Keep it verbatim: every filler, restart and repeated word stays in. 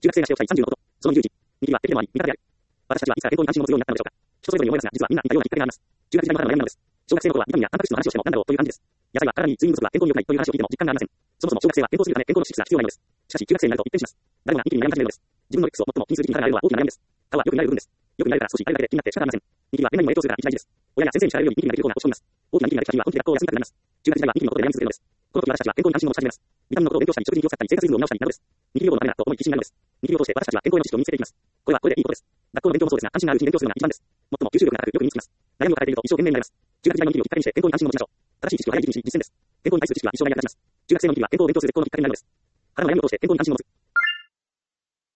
中学生がしておきたいさんじゅうのこと。そのにじゅういち。見切りは敵でもあり、味方である。私たちはいつから健康に関心を持つようになったのでしょうか。人それぞれに思い出すが、実はみんな似たようなきっかけがあります。中学時代の頃の悩みなのです。小学生の頃はビタミンやタンパク質の話をしてもなんだろうという感じです。野菜は体に睡眠不足は健康に良くないという話を聞いても実感がありません。そもそも小学生は健康するため健康の知識が必要ないのです。しかし中学生になると一変します。誰もが一気に悩み始めるのです。自分の X を最も気にする時期にからなるのは大きな悩みです。他はよく見られる部分です。よく見られるから少しあれだけで気になって仕方ありません。ニキビは年々にも影響するから一大事です。親や先生に知られるようにニキビができるコーナーを押し込みます。大きなニキビができた日は本気で学校を休みたくなります。中学時代はニキビのことで悩み続けるのです。この時私たちは健康に関心を持ち始めます。ビタミンのことを勉強したり、食事に気を使ったり、生活リズムを見直したりなどです。ニキビ予防のためならと思い必死になるのです。ニキビを通して私たちは健康への知識を身につけていきます。これはこれでいいことです。学校の勉強もそうですが、関心があるうちに勉強するのが一番です。最も吸収力が高くよく身につきます。悩みを抱えていると一生懸命になります。中学時代のニキビをきっかけにして健康に関心を持ちましょう。正しい知識を早い時期にし実践です。健康に対する知識は一生涯役立ちます。中学生のニキビは健康を勉強する絶好のきっかけになるのです。腹の悩みを通して健康に関心を持つ。